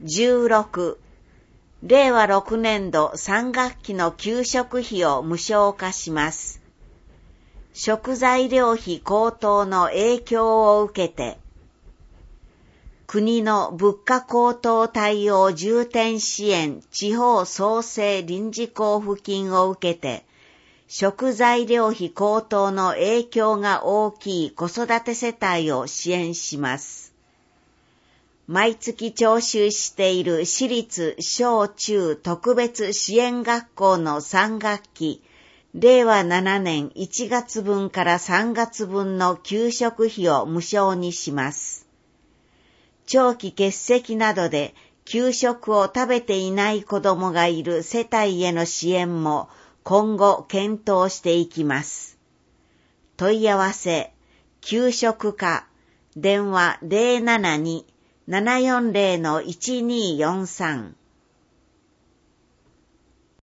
16、令和6年度3学期の給食費を無償化します。食材料費高騰の影響を受けて、国の物価高騰対応重点支援地方創生臨時交付金を受けて、食材料費高騰の影響が大きい子育て世帯を支援します。毎月徴収している私立小中特別支援学校の3学期、令和7年1月分から3月分の給食費を無償にします。長期欠席などで給食を食べていない子どもがいる世帯への支援も今後検討していきます。問い合わせ、給食課、電話 072-740-1243